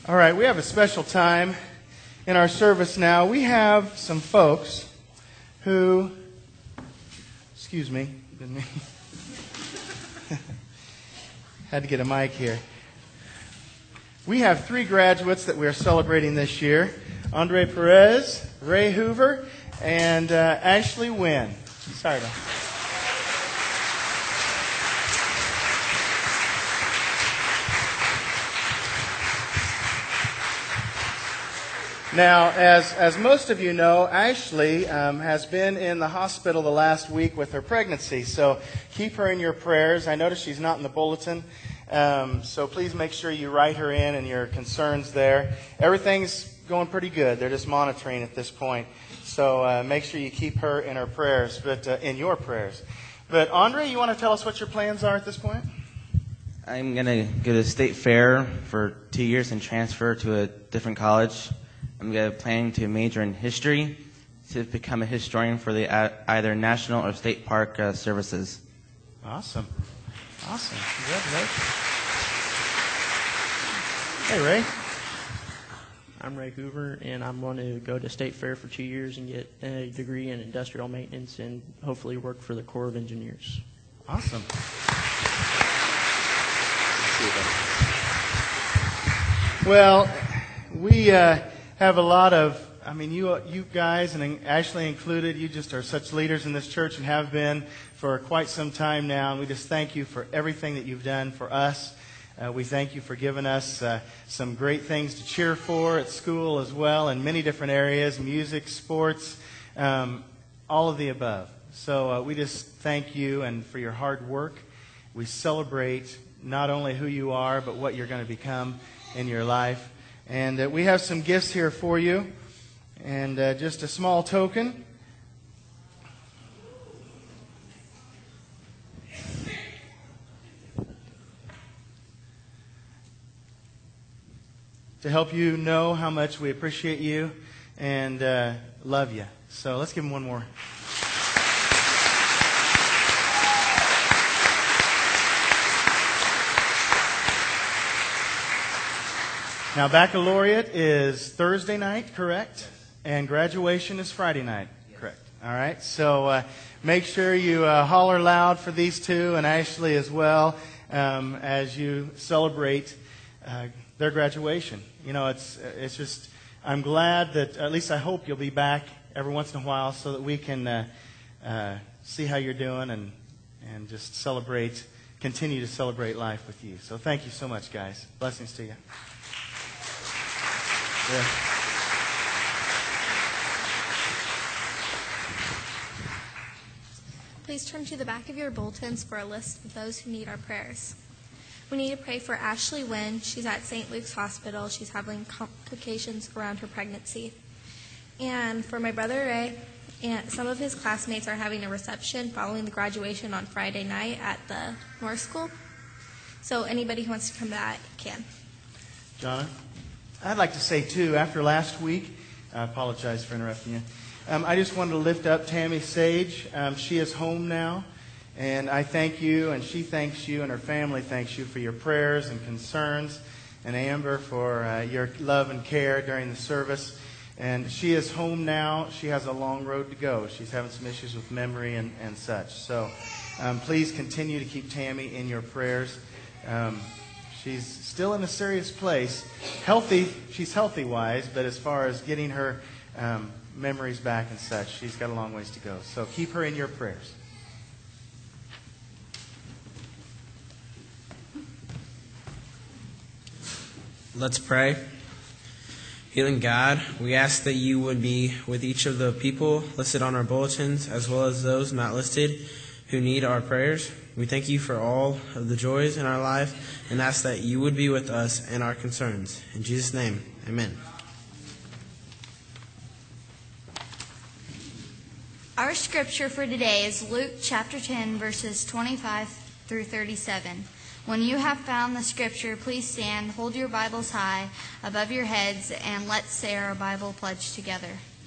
All right, we have a special time in our service now. We have some folks who, excuse me, didn't mean. Had to get a mic here. We have 3 graduates that we are celebrating this year: Andre Perez, Ray Hoover, and Ashley Wynn. Sorry about that. Now, as most of you know, Ashley has been in the hospital the last week with her pregnancy, so keep her in your prayers. I noticed she's not in the bulletin, so please make sure you write her in and your concerns there. Everything's going pretty good. They're just monitoring at this point, so make sure you keep her in her prayers, but in your prayers. But Andre, you want to tell us what your plans are at this point? I'm going to go to State Fair for 2 years and transfer to a different college. I'm planning to major in history to become a historian for the either national or state park services. Awesome. Congratulations. Hey, Ray. I'm Ray Hoover, and I'm going to go to State Fair for 2 years and get a degree in industrial maintenance and hopefully work for the Corps of Engineers. Awesome. Well, we have a lot of, you guys, and Ashley included, you just are such leaders in this church and have been for quite some time now. And we just thank you for everything that you've done for us. We thank you for giving us some great things to cheer for at school as well in many different areas: music, sports, all of the above. So we just thank you and for your hard work. We celebrate not only who you are, but what you're going to become in your life. And we have some gifts here for you. And just a small token. To help you know how much we appreciate you and love you. So let's give them one more. Now, baccalaureate is Thursday night, correct? And graduation is Friday night, correct? All right, so make sure you holler loud for these two and Ashley as well as you celebrate their graduation. You know, it's just, I'm glad that, at least I hope you'll be back every once in a while so that we can see how you're doing and just continue to celebrate life with you. So thank you so much, guys. Blessings to you. Yeah. Please turn to the back of your bulletins for a list of those who need our prayers. We need to pray for Ashley Wynn. She's at St. Luke's Hospital. She's having complications around her pregnancy. And for my brother Ray, and some of his classmates are having a reception following the graduation on Friday night at the North School. So anybody who wants to come to that can. Jonna? I'd like to say, too, after last week, I apologize for interrupting you. I just wanted to lift up Tammy Sage. She is home now, and I thank you, and she thanks you, and her family thanks you for your prayers and concerns, and Amber for your love and care during the service. And she is home now. She has a long road to go. She's having some issues with memory and such. So please continue to keep Tammy in your prayers. She's still in a serious place. She's healthy-wise, but as far as getting her memories back and such, she's got a long ways to go. So keep her in your prayers. Let's pray. Healing God, we ask that you would be with each of the people listed on our bulletins, as well as those not listed who need our prayers. We thank you for all of the joys in our life and ask that you would be with us and our concerns. In Jesus' name, amen. Our scripture for today is Luke chapter 10, verses 25 through 37. When you have found the scripture, please stand, hold your Bibles high above your heads, and let's say our Bible pledge together.